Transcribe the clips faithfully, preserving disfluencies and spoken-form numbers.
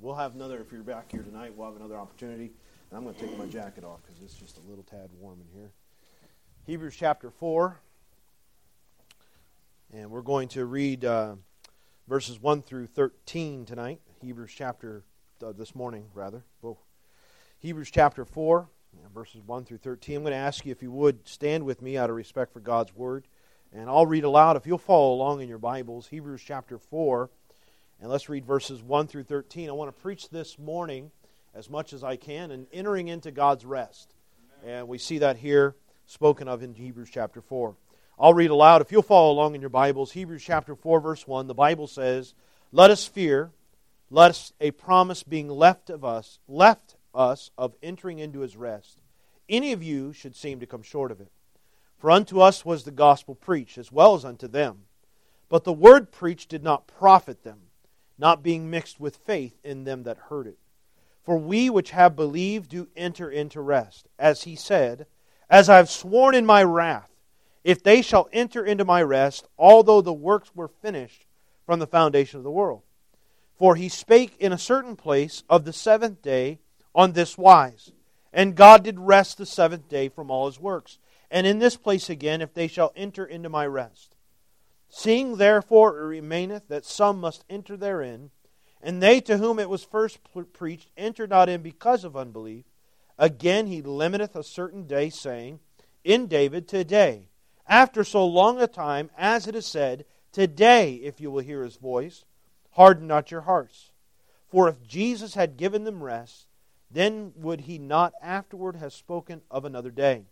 we'll have another, if you're back here tonight, we'll have another opportunity. And I'm going to take my jacket off because it's just a little tad warm in here. Hebrews chapter four. And we're going to read uh, verses one through thirteen tonight. Hebrews chapter, uh, this morning rather. Whoa. Hebrews chapter four, verses one through thirteen. I'm going to ask you if you would stand with me out of respect for God's Word. And I'll read aloud if you'll follow along in your Bibles. Hebrews chapter four. And let's read verses one through thirteen. I want to preach this morning as much as I can and entering into God's rest. And we see that here spoken of in Hebrews chapter four. I'll read aloud if you'll follow along in your Bibles. Hebrews chapter four verse one. The Bible says, "Let us fear, lest a promise being left of us, left us of entering into His rest, any of you should seem to come short of it. For unto us was the gospel preached, as well as unto them. But the word preached did not profit them, not being mixed with faith in them that heard it. For we which have believed do enter into rest. As He said, As I have sworn in my wrath, if they shall enter into my rest, although the works were finished from the foundation of the world. For He spake in a certain place of the seventh day on this wise, and God did rest the seventh day from all His works. And in this place again, if they shall enter into my rest. Seeing therefore it remaineth that some must enter therein, and they to whom it was first preached entered not in because of unbelief. Again He limiteth a certain day, saying, In David, today, after so long a time, as it is said, Today, if you will hear His voice, harden not your hearts. For if Jesus had given them rest, then would He not afterward have spoken of another day.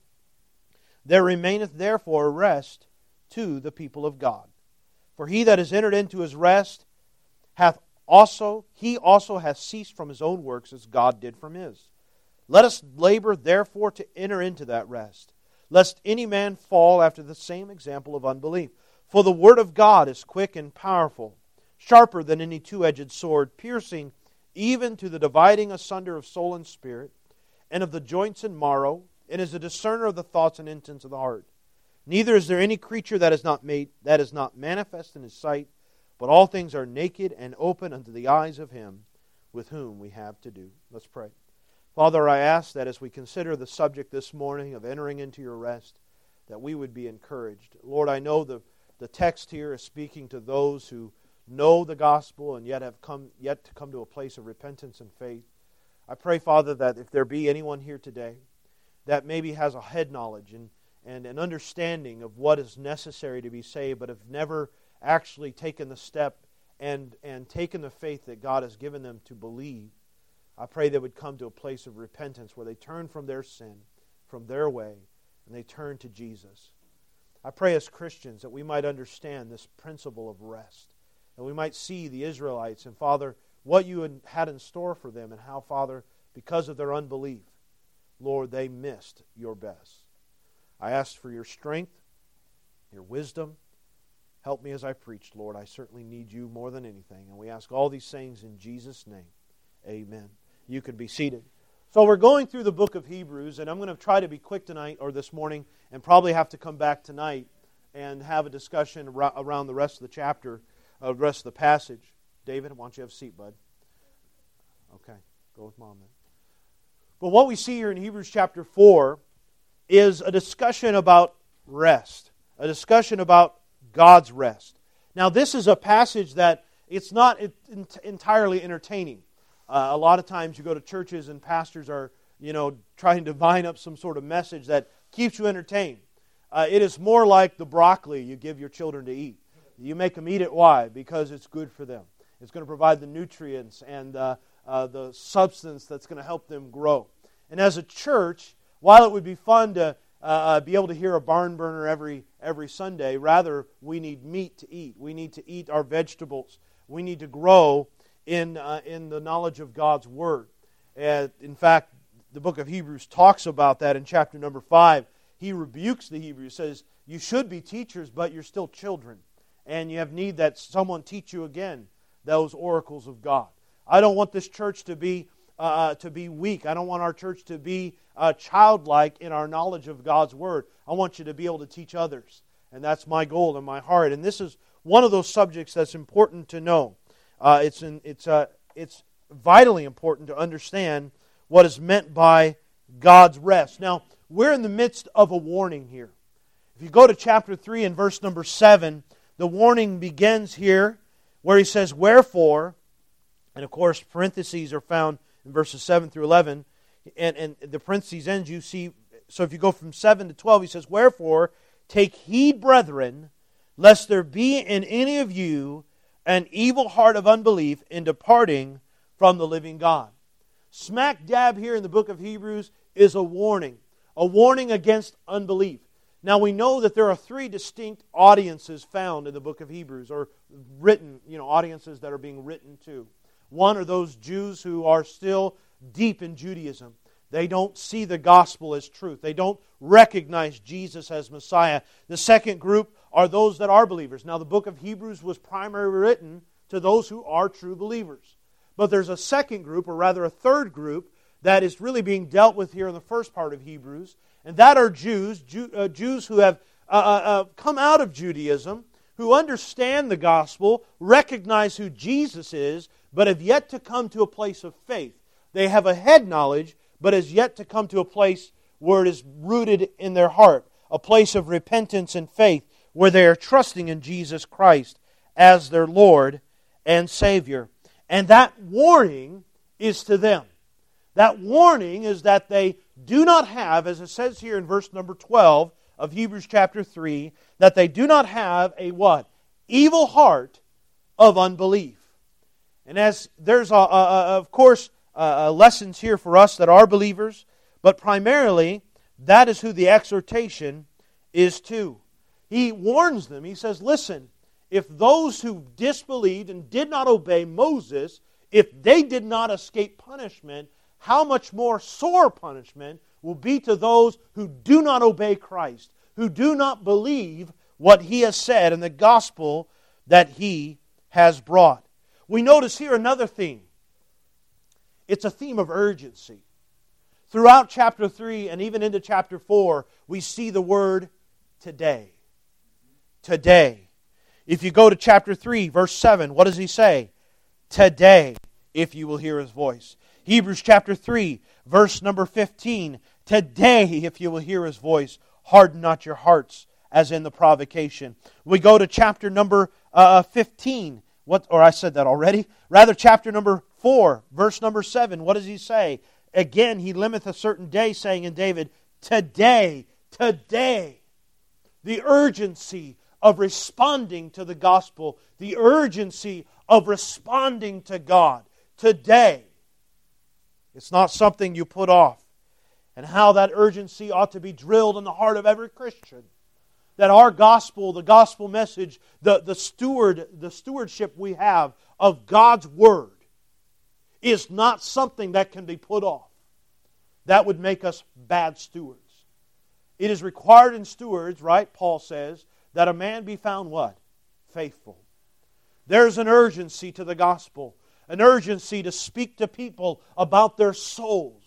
There remaineth therefore a rest to the people of God. For he that is entered into his rest hath also, he also hath ceased from his own works as God did from His. Let us labor therefore to enter into that rest, lest any man fall after the same example of unbelief. For the word of God is quick and powerful, sharper than any two-edged sword, piercing even to the dividing asunder of soul and spirit, and of the joints and marrow, and is a discerner of the thoughts and intents of the heart. Neither is there any creature that is not made that is not manifest in His sight, but all things are naked and open unto the eyes of Him with whom we have to do." Let's pray. Father, I ask that as we consider the subject this morning of entering into your rest, that we would be encouraged. Lord, I know the, the text here is speaking to those who know the gospel and yet have come yet to come to a place of repentance and faith. I pray, Father, that if there be anyone here today that maybe has a head knowledge and, and an understanding of what is necessary to be saved, but have never actually taken the step and, and taken the faith that God has given them to believe, I pray they would come to a place of repentance where they turn from their sin, from their way, and they turn to Jesus. I pray as Christians that we might understand this principle of rest, and we might see the Israelites and, Father, what you had in store for them, and how, Father, because of their unbelief, Lord, they missed your best. I ask for your strength, your wisdom. Help me as I preach, Lord. I certainly need you more than anything. And we ask all these things in Jesus' name. Amen. You can be seated. So we're going through the book of Hebrews, and I'm going to try to be quick tonight or this morning and probably have to come back tonight and have a discussion around the rest of the chapter, uh, the rest of the passage. David, why don't you have a seat, bud? Okay, go with Mom then. But what we see here in Hebrews chapter four is a discussion about rest, a discussion about God's rest. Now, this is a passage that it's not entirely entertaining. Uh, a lot of times you go to churches and pastors are, you know, trying to line up some sort of message that keeps you entertained. Uh, it is more like the broccoli you give your children to eat. You make them eat it. Why? Because it's good for them. It's going to provide the nutrients and uh, uh, the substance that's going to help them grow. And as a church, while it would be fun to uh, be able to hear a barn burner every every Sunday, rather we need meat to eat. We need to eat our vegetables. We need to grow in uh, in the knowledge of God's Word. And in fact, the book of Hebrews talks about that in chapter number five. He rebukes the Hebrews, says, you should be teachers, but you're still children. And you have need that someone teach you again those oracles of God. I don't want this church to be uh, to be weak. I don't want our church to be uh, childlike in our knowledge of God's Word. I want you to be able to teach others. And that's my goal in my heart. And this is one of those subjects that's important to know. Uh, it's in, it's uh, it's vitally important to understand what is meant by God's rest. Now, we're in the midst of a warning here. If you go to chapter three and verse number seven, the warning begins here where he says, "Wherefore," and of course parentheses are found in verses seven through eleven, and, and the parentheses ends, you see, so if you go from seven to twelve, he says, "Wherefore, take heed, brethren, lest there be in any of you an evil heart of unbelief in departing from the living God." Smack dab here in the book of Hebrews is a warning. A warning against unbelief. Now we know that there are three distinct audiences found in the book of Hebrews, or written, you know, audiences that are being written to. One are those Jews who are still deep in Judaism. They don't see the gospel as truth. They don't recognize Jesus as Messiah. The second group are those that are believers. Now the book of Hebrews was primarily written to those who are true believers. But there's a second group, or rather a third group, that is really being dealt with here in the first part of Hebrews. And that are Jews, Jew, uh, Jews who have uh, uh, come out of Judaism, who understand the gospel, recognize who Jesus is, but have yet to come to a place of faith. They have a head knowledge, but has yet to come to a place where it is rooted in their heart, a place of repentance and faith, where they are trusting in Jesus Christ as their Lord and Savior. And that warning is to them. That warning is that they do not have, as it says here in verse number twelve of Hebrews chapter three, that they do not have a what? Evil heart of unbelief. And as there's, a, a, a, of course, uh, lessons here for us that are believers, but primarily that is who the exhortation is to. He warns them. He says, listen, if those who disbelieved and did not obey Moses, if they did not escape punishment, how much more sore punishment will be to those who do not obey Christ, who do not believe what He has said and the gospel that He has brought. We notice here another theme. It's a theme of urgency. Throughout chapter three and even into chapter four, we see the word today. Today. If you go to chapter three, verse seven, what does he say? Today, if you will hear His voice. Hebrews chapter three, verse number fifteen. Today, if you will hear His voice, harden not your hearts as in the provocation. We go to chapter number uh, fifteen. What? Or I said that already. Rather, chapter number four, verse number seven. What does he say? Again, he limiteth a certain day, saying in David, today, today. The urgency of responding to the gospel. The urgency of responding to God. Today. It's not something you put off. And how that urgency ought to be drilled in the heart of every Christian. That our gospel, the gospel message, the, the steward, the stewardship we have of God's Word is not something that can be put off. That would make us bad stewards. It is required in stewards, right, Paul says, that a man be found what? Faithful. There's an urgency to the gospel. An urgency to speak to people about their souls.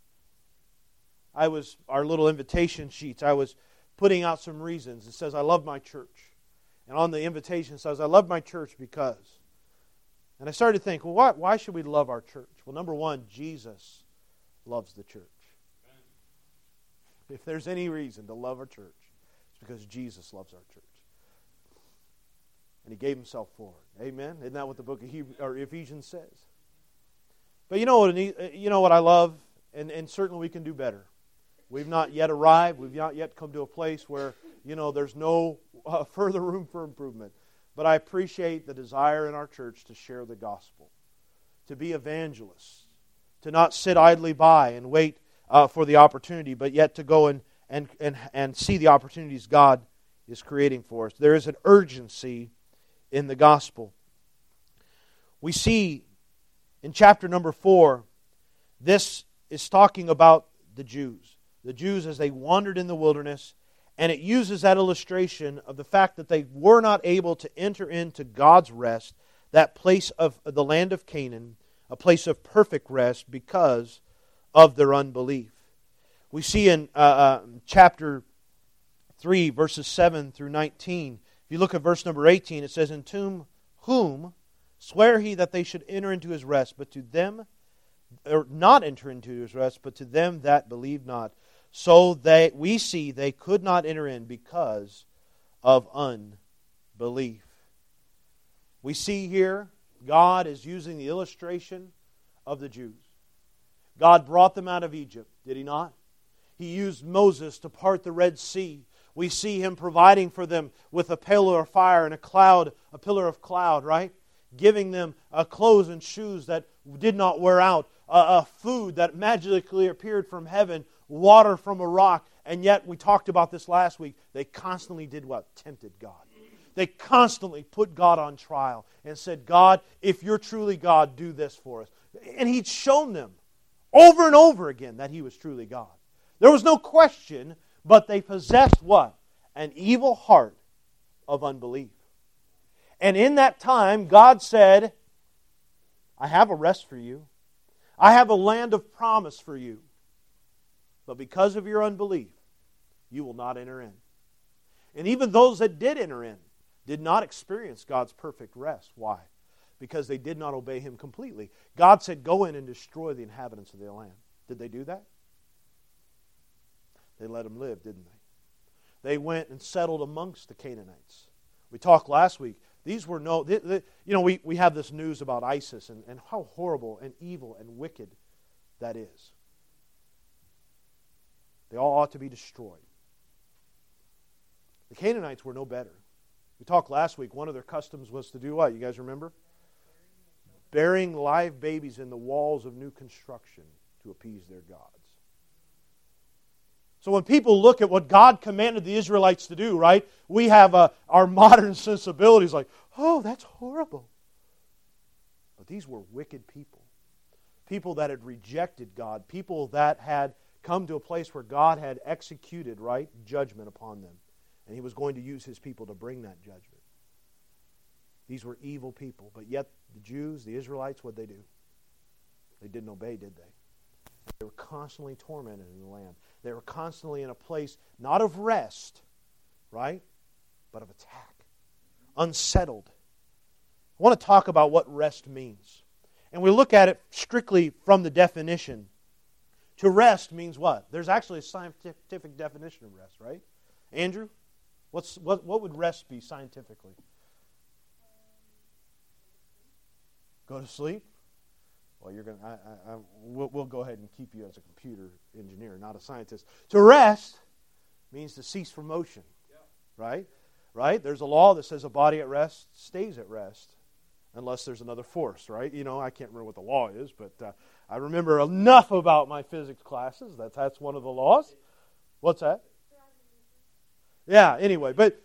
I was, our little invitation sheets, I was putting out some reasons. It says, I love my church. And on the invitation it says, I love my church because. And I started to think, well, why, why should we love our church? Well, number one, Jesus loves the church. If there's any reason to love our church, it's because Jesus loves our church. And He gave Himself for it. Amen? Isn't that what the book of Hebrews, or Ephesians says? But you know what, you know what I love? And, and certainly we can do better. We've not yet arrived. We've not yet come to a place where, you know, there's no uh, further room for improvement. But I appreciate the desire in our church to share the gospel, to be evangelists, to not sit idly by and wait uh, for the opportunity, but yet to go and, and, and, and see the opportunities God is creating for us. There is an urgency in the gospel. We see in chapter number four, this is talking about the Jews. The Jews as they wandered in the wilderness, and it uses that illustration of the fact that they were not able to enter into God's rest, that place of the land of Canaan, a place of perfect rest because of their unbelief. We see in uh, uh, chapter three, verses seven through nineteen, if you look at verse number eighteen, it says, In whom, whom Swear he that they should enter into his rest, but to them, or not enter into his rest, but to them that believe not. So they, we see they could not enter in because of unbelief. We see here God is using the illustration of the Jews. God brought them out of Egypt, did He not? He used Moses to part the Red Sea. We see Him providing for them with a pillar of fire and a cloud, a pillar of cloud, right? Giving them uh, clothes and shoes that did not wear out, uh, uh, food that magically appeared from heaven, water from a rock, and yet, we talked about this last week, they constantly did what? Tempted God. They constantly put God on trial and said, God, if you're truly God, do this for us. And He'd shown them over and over again that He was truly God. There was no question, but they possessed what? An evil heart of unbelief. And in that time, God said, I have a rest for you. I have a land of promise for you. But because of your unbelief, you will not enter in. And even those that did enter in did not experience God's perfect rest. Why? Because they did not obey Him completely. God said, go in and destroy the inhabitants of the land. Did they do that? They let them live, didn't they? They went and settled amongst the Canaanites. We talked last week. These were no, they, they, you know, we, we have this news about ISIS and, and how horrible and evil and wicked that is. They all ought to be destroyed. The Canaanites were no better. We talked last week, one of their customs was to do what? You guys remember? Burying live babies in the walls of new construction to appease their gods. So when people look at what God commanded the Israelites to do, right, we have uh, our modern sensibilities like, oh, that's horrible. But these were wicked people. People that had rejected God. People that had come to a place where God had executed, right, judgment upon them. And He was going to use His people to bring that judgment. These were evil people. But yet the Jews, the Israelites, what did they do? They didn't obey, did they? They were constantly tormented in the land. They were constantly in a place not of rest, right, but of attack. Unsettled. I want to talk about what rest means. And we look at it strictly from the definition. To rest means what? There's actually a scientific definition of rest, right? Andrew, what's what what would rest be scientifically? Go to sleep? Well, you're going. I, I, I, we'll, we'll go ahead and keep you as a computer engineer, not a scientist. To rest means to cease from motion, yeah. right? Right? There's a law that says a body at rest stays at rest, unless there's another force, right? You know, I can't remember what the law is, but uh, I remember enough about my physics classes. That's that's one of the laws. What's that? Yeah. Anyway, but.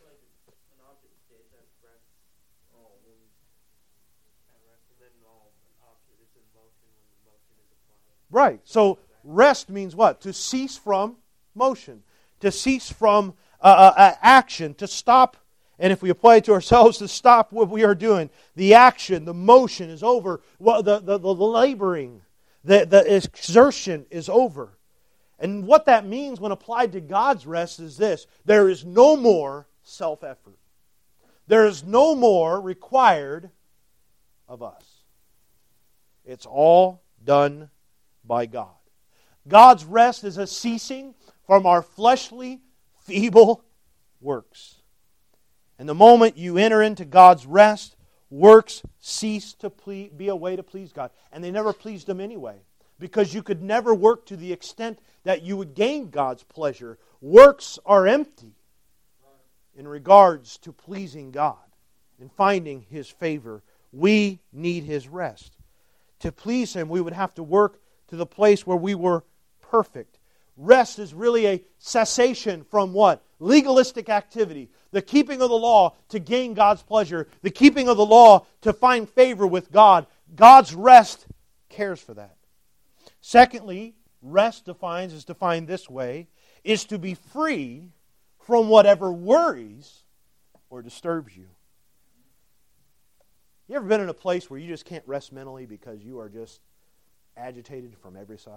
Right. So rest means what? To cease from motion. To cease from uh, uh, action. To stop. And if we apply it to ourselves, to stop what we are doing. The action, the motion is over. Well, the, the, the laboring, the, the exertion is over. And what that means when applied to God's rest is this. There is no more self-effort. There is no more required of us. It's all done by God. God's rest is a ceasing from our fleshly, feeble works. And the moment you enter into God's rest, works cease to ple- be a way to please God. And they never pleased Him anyway. Because you could never work to the extent that you would gain God's pleasure. Works are empty in regards to pleasing God and finding His favor. We need His rest. To please Him, we would have to work to the place where we were perfect. Rest is really a cessation from what? Legalistic activity. The keeping of the law to gain God's pleasure. The keeping of the law to find favor with God. God's rest cares for that. Secondly, rest defines is defined this way, is to be free from whatever worries or disturbs you. You ever been in a place where you just can't rest mentally because you are just agitated from every side?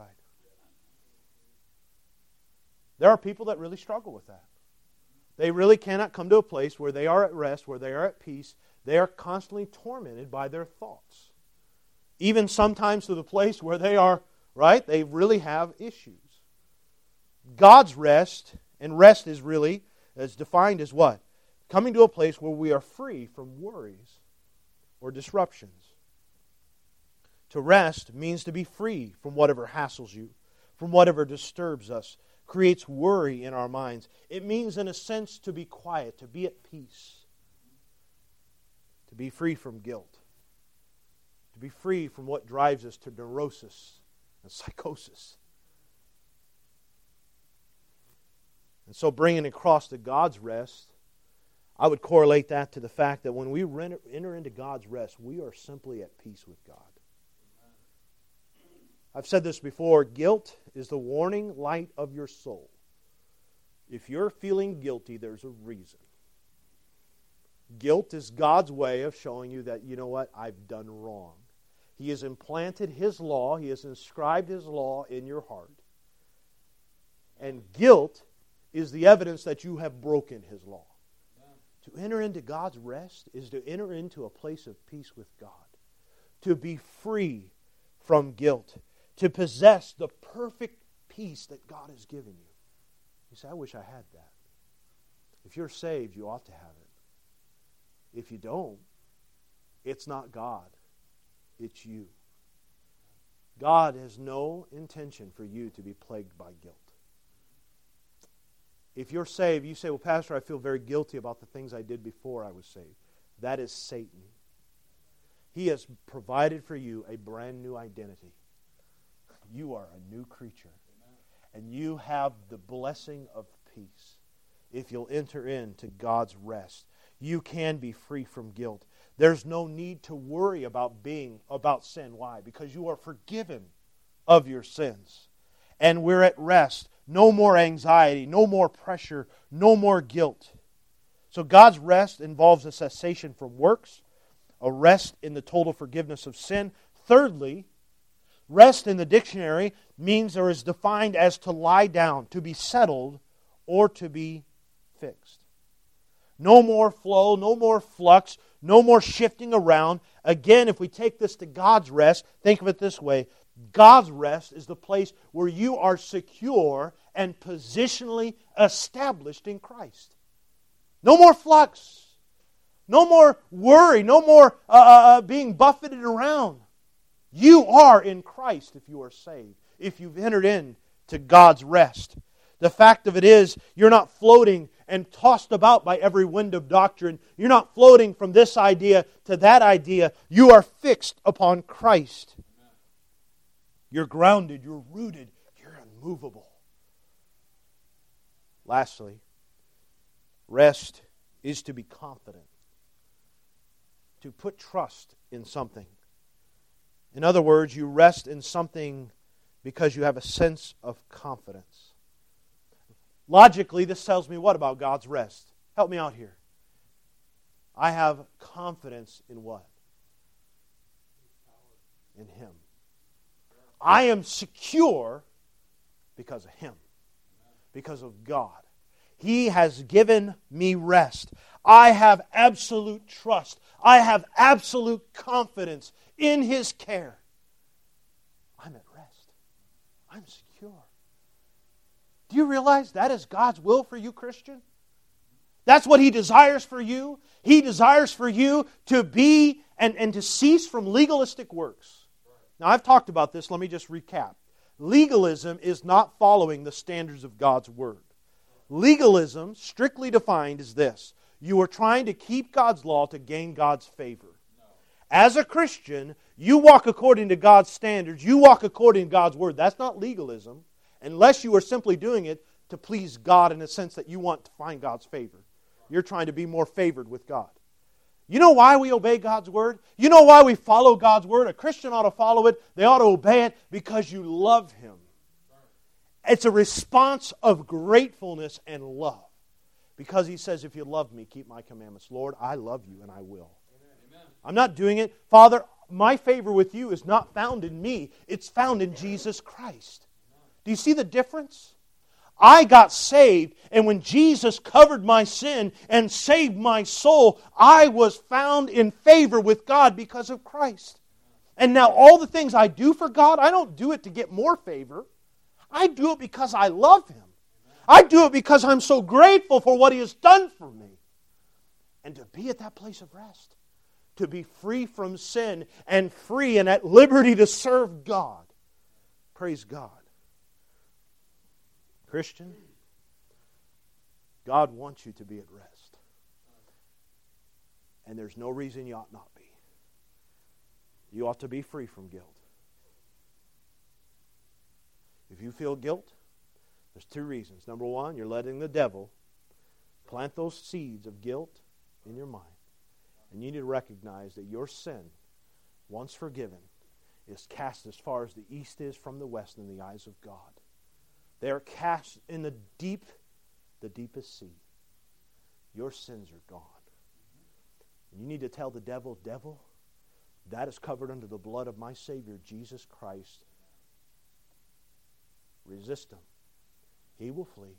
There are people that really struggle with that. They really cannot come to a place where they are at rest, where they are at peace. They are constantly tormented by their thoughts. Even sometimes to the place where they are, right, they really have issues. God's rest, and rest is really, as defined as what? Coming to a place where we are free from worries or disruptions. To rest means to be free from whatever hassles you, from whatever disturbs us, creates worry in our minds. It means, in a sense, to be quiet, to be at peace, to be free from guilt, to be free from what drives us to neurosis and psychosis. And so bringing it across to God's rest, I would correlate that to the fact that when we enter into God's rest, we are simply at peace with God. I've said this before, guilt is the warning light of your soul. If you're feeling guilty, there's a reason. Guilt is God's way of showing you that, you know what, I've done wrong. He has implanted His law, He has inscribed His law in your heart. And guilt is the evidence that you have broken His law. To enter into God's rest is to enter into a place of peace with God. To be free from guilt. To possess the perfect peace that God has given you. You say, I wish I had that. If you're saved, you ought to have it. If you don't, it's not God. It's you. God has no intention for you to be plagued by guilt. If you're saved, you say, well, Pastor, I feel very guilty about the things I did before I was saved. That is Satan. He has provided for you a brand new identity. You are a new creature. And you have the blessing of peace. If you'll enter into God's rest, you can be free from guilt. There's no need to worry about being about sin. Why? Because you are forgiven of your sins. And we're at rest. No more anxiety, no more pressure, no more guilt. So God's rest involves a cessation from works, a rest in the total forgiveness of sin. Thirdly, rest in the dictionary means or is defined as to lie down, to be settled, or to be fixed. No more flow, no more flux, no more shifting around. Again, if we take this to God's rest, think of it this way. God's rest is the place where you are secure and positionally established in Christ. No more flux. No more worry. No more uh, uh, being buffeted around. You are in Christ if you are saved. If you've entered into God's rest. The fact of it is, you're not floating and tossed about by every wind of doctrine. You're not floating from this idea to that idea. You are fixed upon Christ. You're grounded, you're rooted, you're unmovable. Lastly, rest is to be confident. To put trust in something. In other words, you rest in something because you have a sense of confidence. Logically, this tells me what about God's rest? Help me out here. I have confidence in what? In Him. I am secure because of Him. Because of God. He has given me rest. I have absolute trust. I have absolute confidence in His care. I'm at rest. I'm secure. Do you realize that is God's will for you, Christian? That's what He desires for you. He desires for you to be and, and to cease from legalistic works. Now, I've talked about this. Let me just recap. Legalism is not following the standards of God's Word. Legalism, strictly defined, is this. You are trying to keep God's law to gain God's favor. As a Christian, you walk according to God's standards. You walk according to God's Word. That's not legalism, unless you are simply doing it to please God in the sense that you want to find God's favor. You're trying to be more favored with God. You know why we obey God's Word? You know why we follow God's Word? A Christian ought to follow it. They ought to obey it because you love Him. It's a response of gratefulness and love. Because He says, if you love me, keep my commandments. Lord, I love you and I will. Amen. I'm not doing it. Father, my favor with you is not found in me. It's found in Jesus Christ. Do you see the difference? I got saved, and when Jesus covered my sin and saved my soul, I was found in favor with God because of Christ. And now all the things I do for God, I don't do it to get more favor. I do it because I love Him. I do it because I'm so grateful for what He has done for me. And to be at that place of rest, to be free from sin and free and at liberty to serve God. Praise God. Christian, God wants you to be at rest. And there's no reason you ought not be. You ought to be free from guilt. If you feel guilt, there's two reasons. Number one, you're letting the devil plant those seeds of guilt in your mind. And you need to recognize that your sin, once forgiven, is cast as far as the east is from the west in the eyes of God. They are cast in the deep, the deepest sea. Your sins are gone. And you need to tell the devil, devil, that is covered under the blood of my Savior, Jesus Christ. Resist him. He will flee.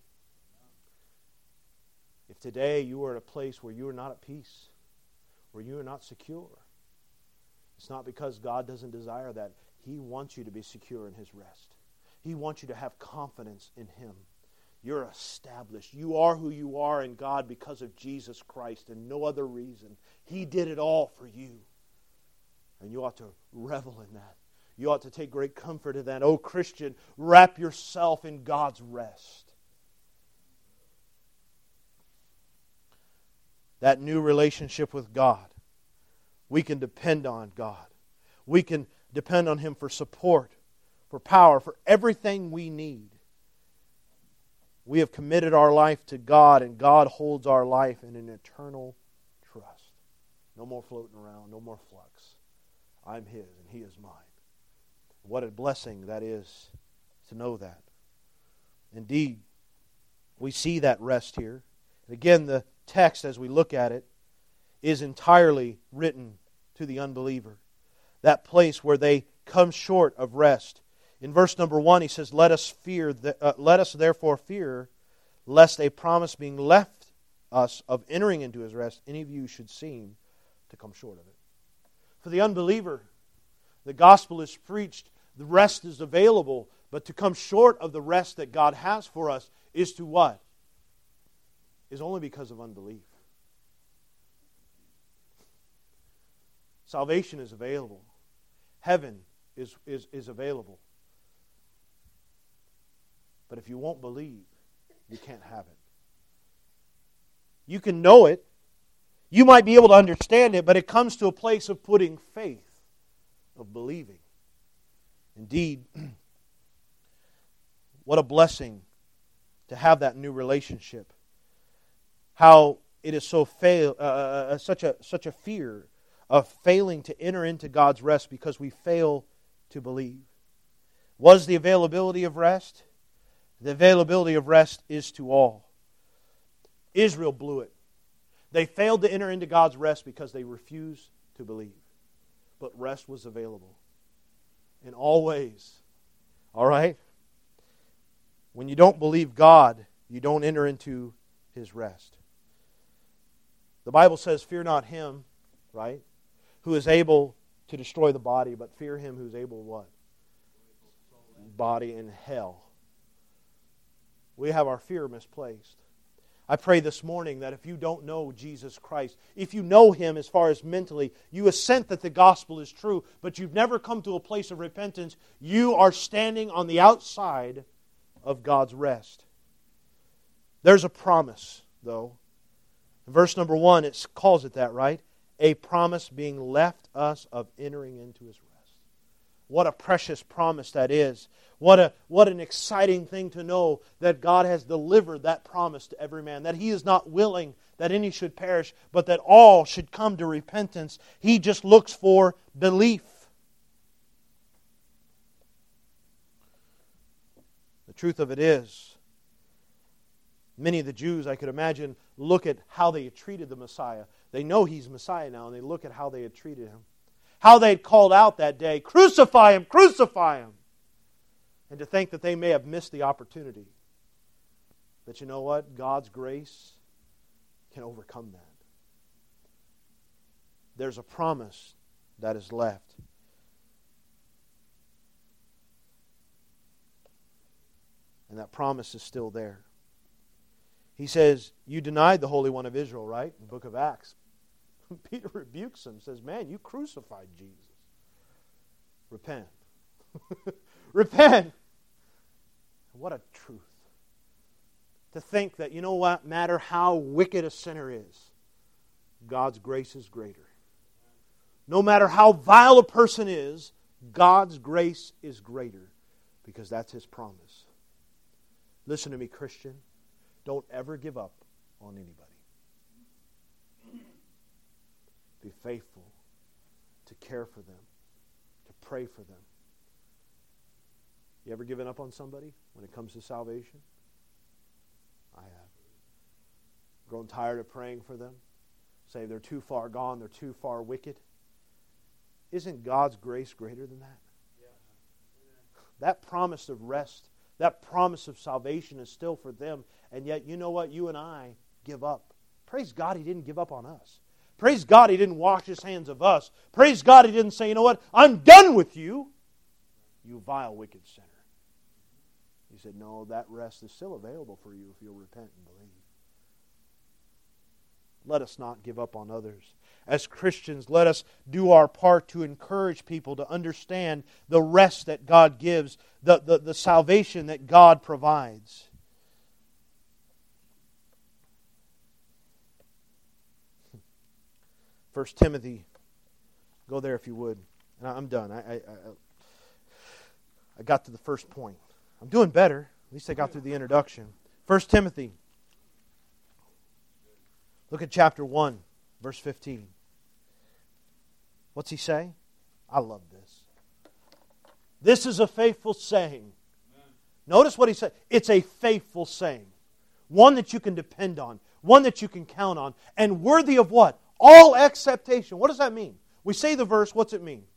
If today you are at a place where you are not at peace, where you are not secure, it's not because God doesn't desire that. He wants you to be secure in His rest. He wants you to have confidence in Him. You're established. You are who you are in God because of Jesus Christ and no other reason. He did it all for you. And you ought to revel in that. You ought to take great comfort in that. Oh, Christian, wrap yourself in God's rest. That new relationship with God. We can depend on God. We can depend on Him for support, for power, for everything we need. We have committed our life to God, and God holds our life in an eternal trust. No more floating around, no more flux. I'm His and He is mine. What a blessing that is to know that. Indeed, we see that rest here. Again, the text, as we look at it, is entirely written to the unbeliever. That place where they come short of rest. In verse number one, he says, "Let us fear, th- uh, let us therefore fear, lest a promise being left us of entering into His rest, any of you should seem to come short of it." For the unbeliever, the gospel is preached, the rest is available, but to come short of the rest that God has for us is to what? Is only because of unbelief. Salvation is available. Heaven is, is, is available. But if you won't believe, you can't have it. You can know it. You might be able to understand it, but it comes to a place of putting faith, of believing. Indeed, what a blessing to have that new relationship. How it is so fail, uh, uh, such a such a fear of failing to enter into God's rest because we fail to believe. Was the availability of rest? The availability of rest is to all. Israel blew it. They failed to enter into God's rest because they refused to believe. But rest was available in all ways. All right? When you don't believe God, you don't enter into His rest. The Bible says, "Fear not him," right, "who is able to destroy the body, but fear Him who's able what? Body in hell." We have our fear misplaced. I pray this morning that if you don't know Jesus Christ, if you know Him as far as mentally, you assent that the gospel is true, but you've never come to a place of repentance, you are standing on the outside of God's rest. There's a promise, though. In verse number one, it calls it that, right? A promise being left us of entering into His rest. What a precious promise that is. What a what an exciting thing to know that God has delivered that promise to every man. That He is not willing that any should perish, but that all should come to repentance. He just looks for belief. The truth of it is, many of the Jews, I could imagine, look at how they had treated the Messiah. They know He's Messiah now, and they look at how they had treated Him. How they had called out that day, "Crucify Him! Crucify Him!" And to think that they may have missed the opportunity that you know what? God's grace can overcome that. There's a promise that is left. And that promise is still there. He says, you denied the Holy One of Israel, right? In the book of Acts. Peter rebukes him, says, man, you crucified Jesus. Repent. Repent. What a truth. To think that, you know what, matter how wicked a sinner is, God's grace is greater. No matter how vile a person is, God's grace is greater, because that's His promise. Listen to me, Christian. Don't ever give up on anybody. Be faithful to care for them, to pray for them. You ever given up on somebody when it comes to salvation? I have. Grown tired of praying for them? Say they're too far gone, they're too far wicked? Isn't God's grace greater than that? Yeah. That promise of rest, that promise of salvation is still for them. And yet, you know what? You and I give up. Praise God He didn't give up on us. Praise God He didn't wash His hands of us. Praise God He didn't say, you know what? I'm done with you, you vile, wicked sinner. He said, no, that rest is still available for you if you'll repent and believe. Let us not give up on others. As Christians, let us do our part to encourage people to understand the rest that God gives, the, the, the salvation that God provides. First Timothy, go there if you would. And I'm done. I, I, I, I got to the first point. I'm doing better. At least I got through the introduction. First Timothy. Look at chapter one, verse fifteen. What's he say? I love this. This is a faithful saying. Notice what he said. It's a faithful saying. One that you can depend on. One that you can count on. And worthy of what? All acceptation. What does that mean? We say the verse, what's it mean?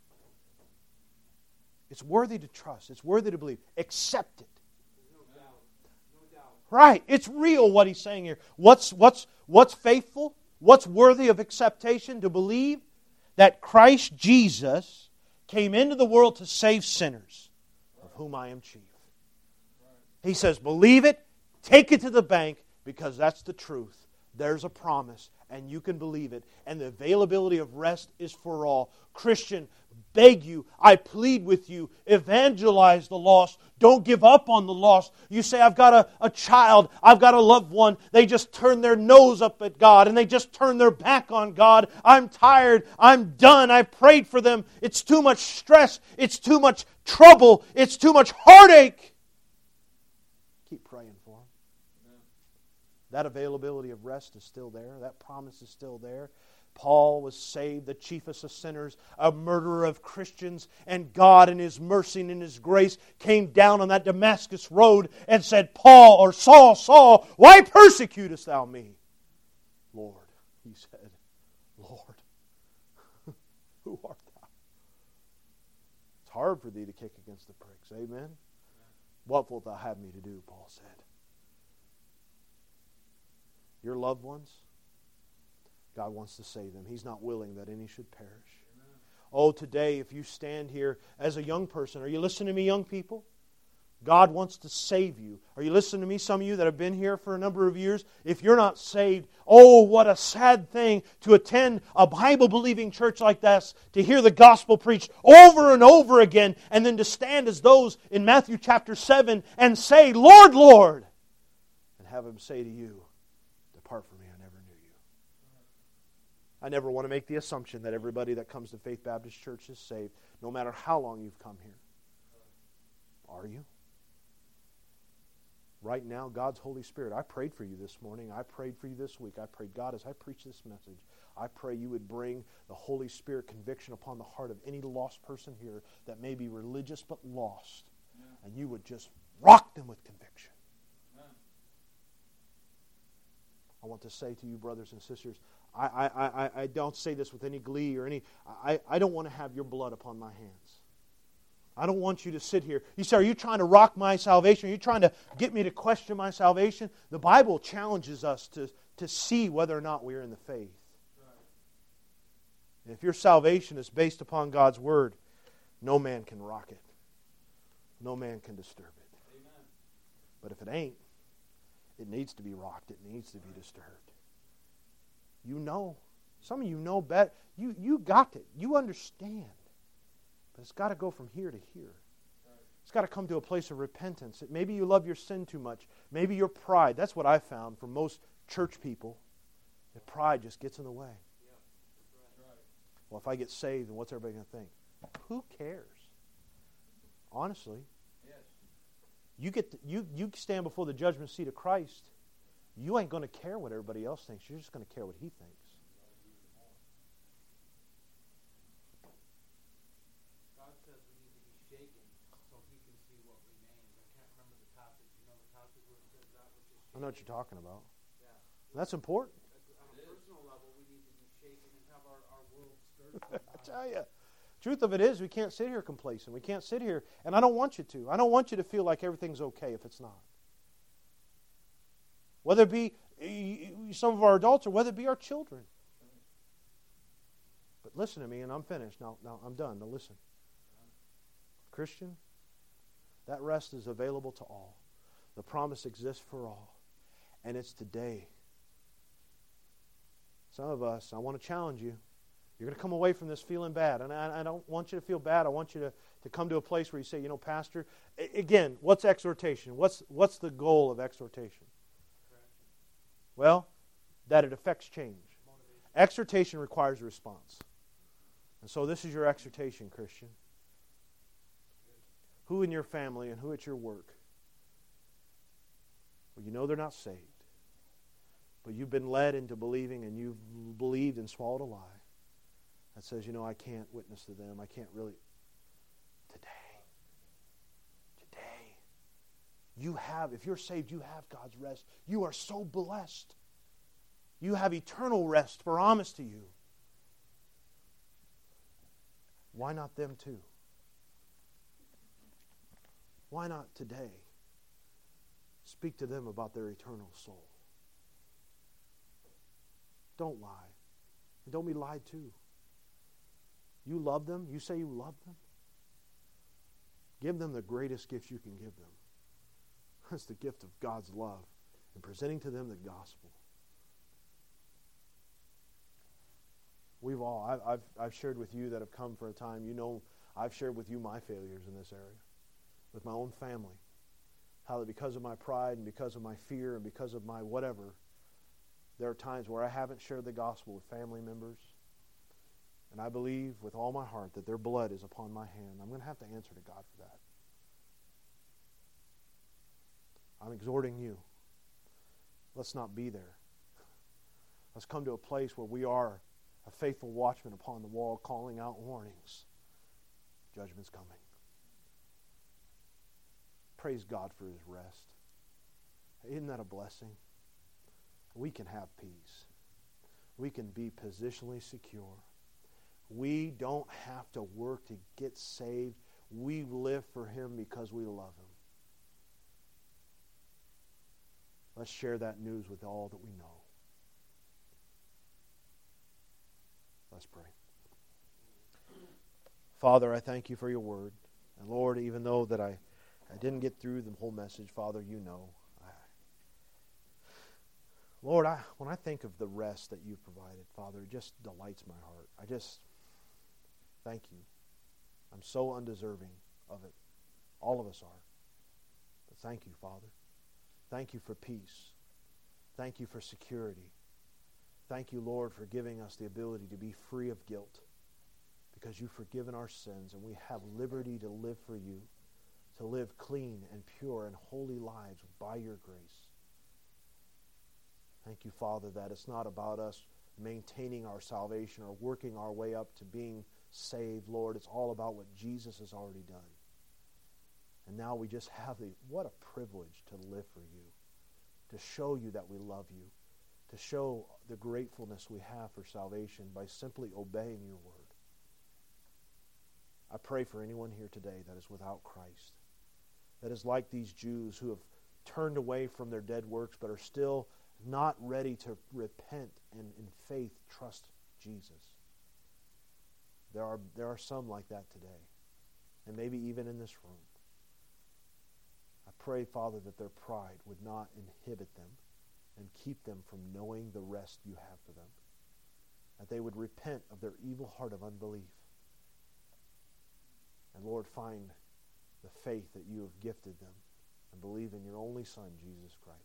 It's worthy to trust. It's worthy to believe. Accept it. No doubt. No doubt. Right. It's real what he's saying here. What's, what's, what's faithful? What's worthy of acceptation? To believe that Christ Jesus came into the world to save sinners, of whom I am chief. He says, believe it, take it to the bank, because that's the truth. There's a promise, and you can believe it. And the availability of rest is for all. Christian, beg you, I plead with you, evangelize the lost. Don't give up on the lost. You say, I've got a, a child, I've got a loved one. They just turn their nose up at God, and they just turn their back on God. I'm tired. I'm done. I prayed for them. It's too much stress. It's too much trouble. It's too much heartache. Keep praying for them. That availability of rest is still there. That promise is still there. Paul was saved, the chiefest of sinners, a murderer of Christians, and God in His mercy and in His grace came down on that Damascus road and said, Paul, or Saul, Saul, why persecutest thou me? Lord, he said, Lord, who art thou? It's hard for thee to kick against the pricks. Amen? What wilt thou have me to do, Paul said. Your loved ones, God wants to save them. He's not willing that any should perish. Amen. Oh, today, if you stand here as a young person, are you listening to me, young people? God wants to save you. Are you listening to me, some of you that have been here for a number of years? If you're not saved, oh, what a sad thing to attend a Bible-believing church like this, to hear the gospel preached over and over again, and then to stand as those in Matthew chapter seven and say, Lord, Lord, and have Him say to you, depart from me, I never knew you. I never want to make the assumption that everybody that comes to Faith Baptist Church is saved, no matter how long you've come here. Are you? Right now, God's Holy Spirit, I prayed for you this morning. I prayed for you this week. I prayed, God, as I preach this message, I pray you would bring the Holy Spirit conviction upon the heart of any lost person here that may be religious but lost. Yeah. And you would just rock them with conviction. Yeah. I want to say to you, brothers and sisters, I, I, I, I don't say this with any glee or any... I, I don't want to have your blood upon my hands. I don't want you to sit here. You say, are you trying to rock my salvation? Are you trying to get me to question my salvation? The Bible challenges us to, to see whether or not we are in the faith. And if your salvation is based upon God's Word, no man can rock it. No man can disturb it. Amen. But if it ain't, it needs to be rocked. It needs to be disturbed. You know. Some of you know better. You, you got it. You understand. But it's got to go from here to here. It's got to come to a place of repentance. Maybe you love your sin too much. Maybe your pride. That's what I've found for most church people. That pride just gets in the way. Well, if I get saved, then what's everybody going to think? Who cares? Honestly. Yes. You get to, you you stand before the judgment seat of Christ. You ain't going to care what everybody else thinks. You're just going to care what He thinks. God says we need to be shaken so He can see what remains. I can't remember the passage. You know the passage where it says that which is shaken? I know what you're talking about. Yeah. That's important. On a personal level, we need to be shaken and have our, our world stirred. I tell you. Truth of it is, we can't sit here complacent. We can't sit here, and I don't want you to. I don't want you to feel like everything's okay if it's not. Whether it be some of our adults or whether it be our children. But listen to me, and I'm finished. Now, now I'm done. Now listen. Christian, that rest is available to all. The promise exists for all. And it's today. Some of us, I want to challenge you. You're going to come away from this feeling bad. And I, I don't want you to feel bad. I want you to, to come to a place where you say, you know, Pastor, again, what's exhortation? What's, what's the goal of exhortation? Well, that it affects change. Exhortation requires a response. And so this is your exhortation, Christian. Who in your family and who at your work, well, you know they're not saved, but you've been led into believing and you've believed and swallowed a lie that says, you know, I can't witness to them. I can't really. Today, today, you have, if you're saved, you have God's rest. You are so blessed. You have eternal rest promised to you. Why not them too? Why not today speak to them about their eternal soul? Don't lie. And don't be lied to. You love them. You say you love them. Give them the greatest gift you can give them. That's the gift of God's love and presenting to them the gospel. We've all, I've, I've, I've shared with you that have come for a time, you know, I've shared with you my failures in this area, with my own family. How that because of my pride and because of my fear and because of my whatever, there are times where I haven't shared the gospel with family members. And I believe with all my heart that their blood is upon my hand. I'm going to have to answer to God for that. I'm exhorting you. Let's not be there. Let's come to a place where we are a faithful watchman upon the wall calling out warnings. Judgment's coming. Praise God for His rest. Isn't that a blessing? We can have peace. We can be positionally secure. We don't have to work to get saved. We live for Him because we love Him. Let's share that news with all that we know. Let's pray. Father, I thank You for Your word. And Lord, even though that I, I didn't get through the whole message, Father, You know. I, Lord, I, when I think of the rest that You've provided, Father, it just delights my heart. I just thank You. I'm so undeserving of it. All of us are. But thank You, Father. Thank You for peace. Thank You for security. Thank You, Lord, for giving us the ability to be free of guilt because You've forgiven our sins and we have liberty to live for You, to live clean and pure and holy lives by Your grace. Thank You, Father, that it's not about us maintaining our salvation or working our way up to being saved, Lord. It's all about what Jesus has already done. And now we just have the, what a privilege to live for You, to show You that we love You, to show the gratefulness we have for salvation by simply obeying Your word. I pray for anyone here today that is without Christ, that is like these Jews who have turned away from their dead works but are still not ready to repent and in faith trust Jesus. There are, there are some like that today, and maybe even in this room. I pray, Father, that their pride would not inhibit them and keep them from knowing the rest you have for them, that they would repent of their evil heart of unbelief, and Lord, find the faith that you have gifted them and believe in your only Son, Jesus Christ.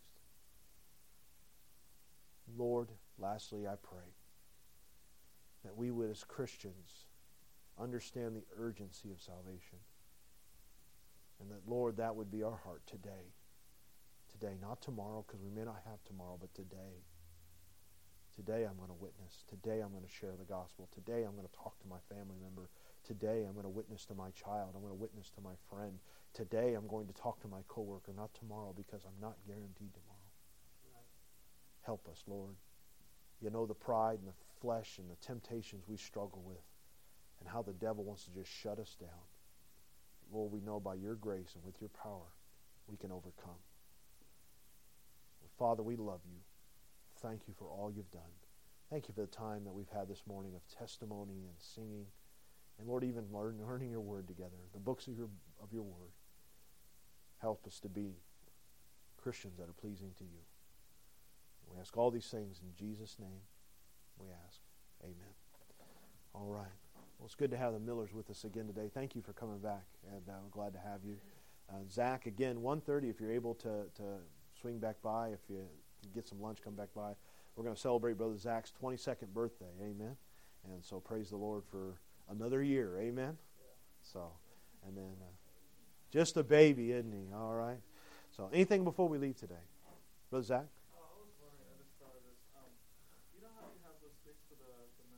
Lord, lastly, I pray that we would, as Christians, understand the urgency of salvation. And that, Lord, that would be our heart today. Today, not tomorrow, because we may not have tomorrow, but today. Today I'm going to witness. Today I'm going to share the gospel. Today I'm going to talk to my family member. Today I'm going to witness to my child. I'm going to witness to my friend. Today I'm going to talk to my coworker, not tomorrow, because I'm not guaranteed tomorrow. Help us, Lord. You know the pride and the flesh and the temptations we struggle with and how the devil wants to just shut us down. Lord, we know by your grace and with your power we can overcome. Father, we love you. Thank you for all you've done. Thank you for the time that we've had this morning of testimony and singing. And Lord, even learn, learning your word together, the books of your, of your word. Help us to be Christians that are pleasing to you. We ask all these things in Jesus' name. We ask. Amen. All right. Well, it's good to have the Millers with us again today. Thank you for coming back, and uh, I'm glad to have you. Uh, Zach, again, one thirty, if you're able to, to swing back by, if you get some lunch, come back by. We're going to celebrate Brother Zach's twenty-second birthday. Amen. And so praise the Lord for another year. Amen. So, and then uh, just a baby, isn't he? All right. So anything before we leave today? Brother Zach?